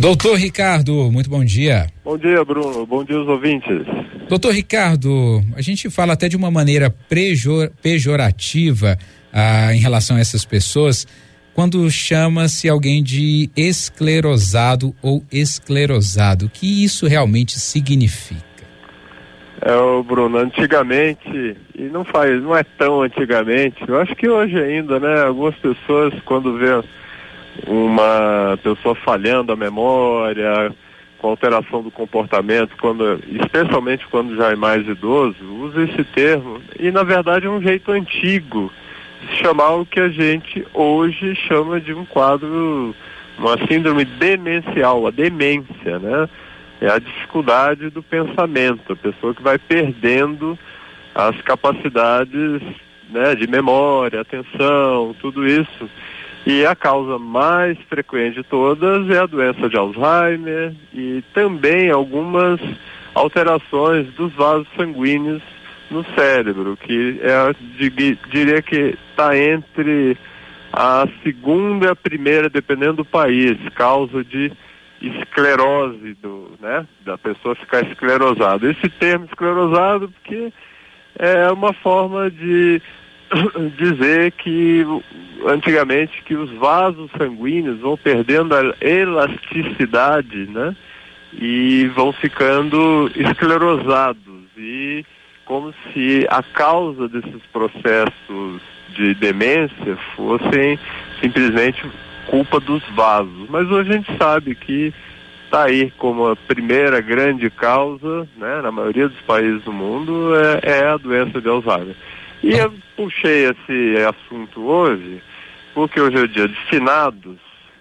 Doutor Ricardo, muito bom dia. Bom dia, Bruno. Bom dia aos ouvintes. Doutor Ricardo, a gente fala até de uma maneira pejorativa em relação a essas pessoas, quando chama-se alguém de esclerosado ou esclerosado. O que isso realmente significa? Bruno, antigamente, e não é tão antigamente, eu acho que hoje ainda, né, algumas pessoas, quando vê uma pessoa falhando a memória, com alteração do comportamento, especialmente quando já é mais idoso, usa esse termo, e na verdade é um jeito antigo de chamar o que a gente hoje chama de um quadro, uma síndrome demencial, a demência, né? É a dificuldade do pensamento, a pessoa que vai perdendo as capacidades, né, de memória, atenção, tudo isso. E a causa mais frequente de todas é a doença de Alzheimer e também algumas alterações dos vasos sanguíneos no cérebro, que diria que está entre a segunda e a primeira, dependendo do país, causa de esclerose, da pessoa ficar esclerosada. Esse termo esclerosado porque é uma forma de dizer que antigamente que os vasos sanguíneos vão perdendo a elasticidade, né? E vão ficando esclerosados, e como se a causa desses processos de demência fossem simplesmente culpa dos vasos. Mas hoje a gente sabe que está aí como a primeira grande causa, né, na maioria dos países do mundo, é a doença de Alzheimer. E eu puxei esse assunto hoje porque hoje é o dia de finados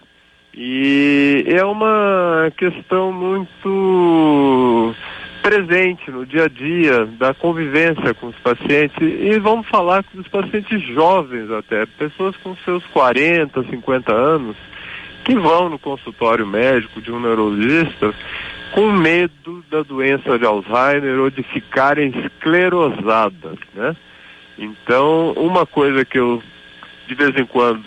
e é uma questão muito presente no dia a dia da convivência com os pacientes, e vamos falar dos pacientes jovens até, pessoas com seus 40, 50 anos, que vão no consultório médico de um neurologista com medo da doença de Alzheimer ou de ficarem esclerosadas, né? Então, uma coisa que eu, de vez em quando,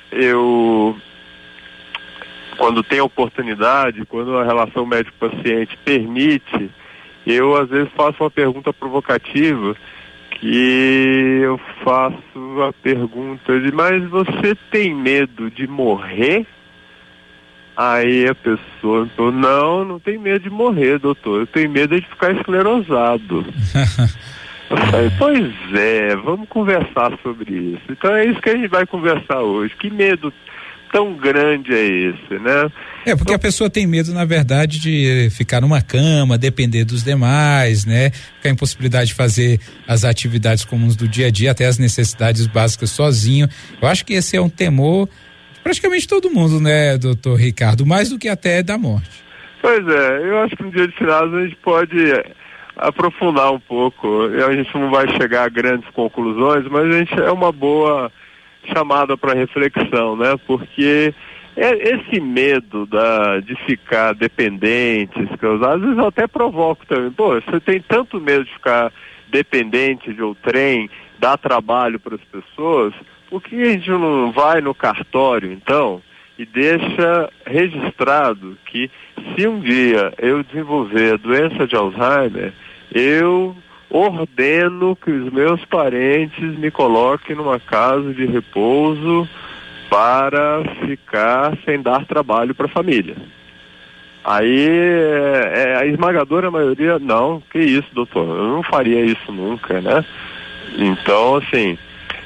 quando tem oportunidade, quando a relação médico-paciente permite, eu às vezes faço uma pergunta provocativa, que eu faço a pergunta de: mas você tem medo de morrer? Aí a pessoa falou: não tem medo de morrer, doutor, eu tenho medo de ficar esclerosado. Eu falei: pois é, vamos conversar sobre isso. Então é isso que a gente vai conversar hoje. Que medo tão grande é esse, né? Porque a pessoa tem medo, na verdade, de ficar numa cama, depender dos demais, né? Ficar impossibilidade de fazer as atividades comuns do dia a dia, até as necessidades básicas sozinho. Eu acho que esse é um temor de praticamente todo mundo, né, doutor Ricardo? Mais do que até da morte. Pois é, eu acho que no dia de finados a gente pode aprofundar um pouco. A gente não vai chegar a grandes conclusões, mas é uma boa chamada para reflexão, né? Porque esse medo de ficar dependente, às vezes eu até provoco também. Pô, você tem tanto medo de ficar dependente de um trem, dar trabalho para as pessoas, por que a gente não vai no cartório, então, e deixa registrado que se um dia eu desenvolver a doença de Alzheimer, eu ordeno que os meus parentes me coloquem numa casa de repouso para ficar sem dar trabalho para a família. Aí a esmagadora maioria: não, que isso, doutor, eu não faria isso nunca, né? Então, assim,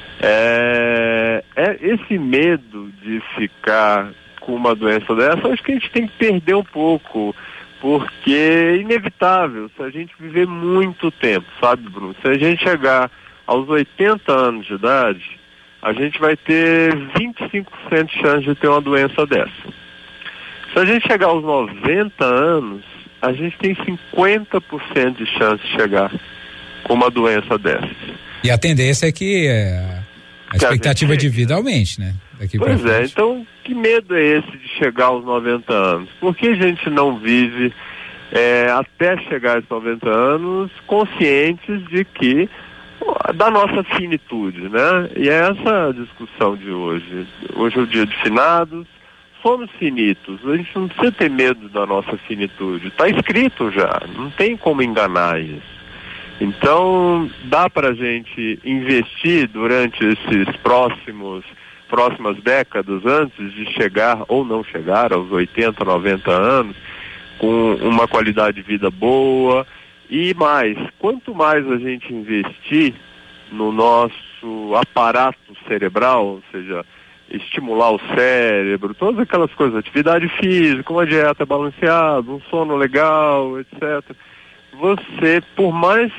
esse medo de ficar com uma doença dessa, acho que a gente tem que perder um pouco, porque é inevitável se a gente viver muito tempo, sabe, Bruno? Se a gente chegar aos 80 anos de idade, a gente vai ter 25% de chance de ter uma doença dessa. Se a gente chegar aos 90 anos, a gente tem 50% de chance de chegar com uma doença dessa. E a tendência é que a expectativa de vida aumente, né? Pois é, então que medo é esse de chegar aos 90 anos? Por que a gente não vive até chegar aos 90 anos conscientes de que da nossa finitude, né? E é essa a discussão de hoje. Hoje é o dia de finados, somos finitos, a gente não precisa ter medo da nossa finitude, está escrito já, não tem como enganar isso. Então, dá para a gente investir durante esses próximas décadas, antes de chegar ou não chegar aos 80, 90 anos, com uma qualidade de vida boa. E mais, quanto mais a gente investir no nosso aparato cerebral, ou seja, estimular o cérebro, todas aquelas coisas, atividade física, uma dieta balanceada, um sono legal, etc. Você, por mais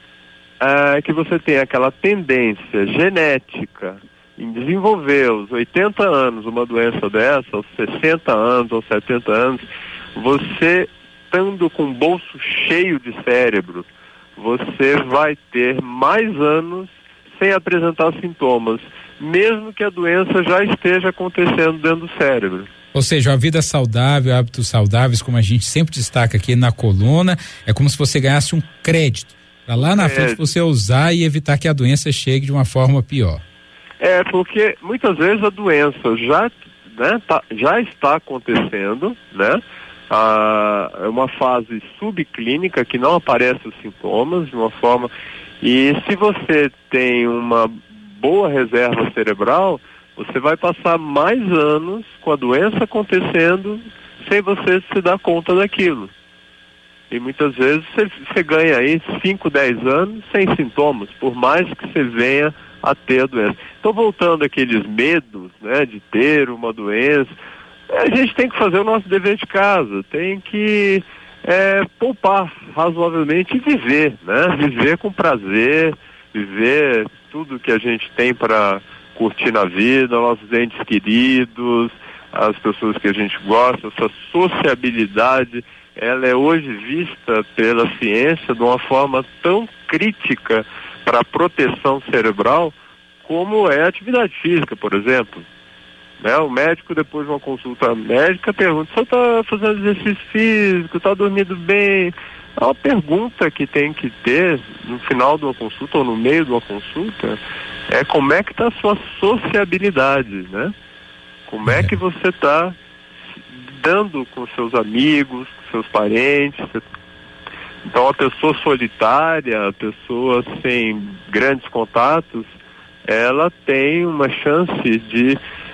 que você tenha aquela tendência genética em desenvolver aos 80 anos uma doença dessa, aos 60 anos, aos 70 anos, você estando com o bolso cheio de cérebro, você vai ter mais anos sem apresentar sintomas, mesmo que a doença já esteja acontecendo dentro do cérebro. Ou seja, a vida saudável, hábitos saudáveis, como a gente sempre destaca aqui na coluna, é como se você ganhasse um crédito, para lá na frente você usar e evitar que a doença chegue de uma forma pior. Porque muitas vezes a doença já está acontecendo, né? É uma fase subclínica que não aparece os sintomas de uma forma, e se você tem uma boa reserva cerebral, você vai passar mais anos com a doença acontecendo sem você se dar conta daquilo. E muitas vezes você ganha aí 5, 10 anos sem sintomas, por mais que você venha a ter a doença. Então, voltando àqueles medos, né, de ter uma doença, a gente tem que fazer o nosso dever de casa, tem que poupar razoavelmente e viver, né? Viver com prazer, viver tudo que a gente tem para curtir na vida, nossos entes queridos, as pessoas que a gente gosta. Essa sociabilidade, ela é hoje vista pela ciência de uma forma tão crítica para a proteção cerebral como é a atividade física, por exemplo. Né? O médico, depois de uma consulta médica, pergunta: você está fazendo exercício físico, está dormindo bem? É uma pergunta que tem que ter no final de uma consulta ou no meio de uma consulta, como é que está a sua sociabilidade, né? Como é que você está dando com seus amigos, com seus parentes. Então, a pessoa solitária, a pessoa sem grandes contatos, ela tem uma chance de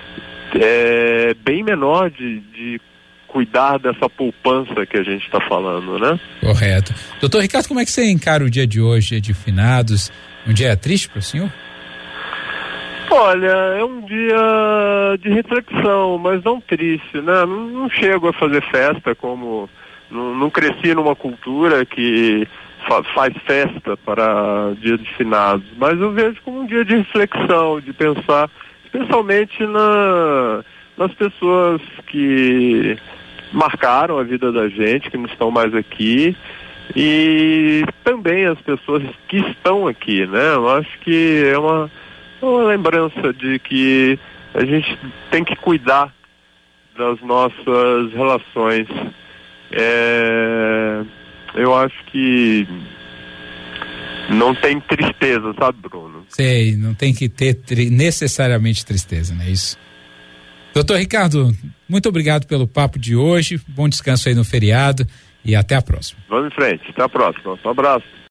bem menor de cuidar dessa poupança que a gente está falando, né? Correto. Doutor Ricardo, como é que você encara o dia de hoje, dia de finados? Um dia triste para o senhor? Olha, é um dia de reflexão, mas não triste, né? Não chego a fazer festa, como não cresci numa cultura que faz festa para dia de finados, mas eu vejo como um dia de reflexão, de pensar especialmente nas pessoas que marcaram a vida da gente, que não estão mais aqui, e também as pessoas que estão aqui, né? Eu acho que é uma lembrança de que a gente tem que cuidar das nossas relações. Eu acho que não tem tristeza, sabe, Bruno? Sei, não tem que ter necessariamente tristeza, não é isso? Doutor Ricardo, muito obrigado pelo papo de hoje, bom descanso aí no feriado e até a próxima. Vamos em frente, até a próxima. Um abraço.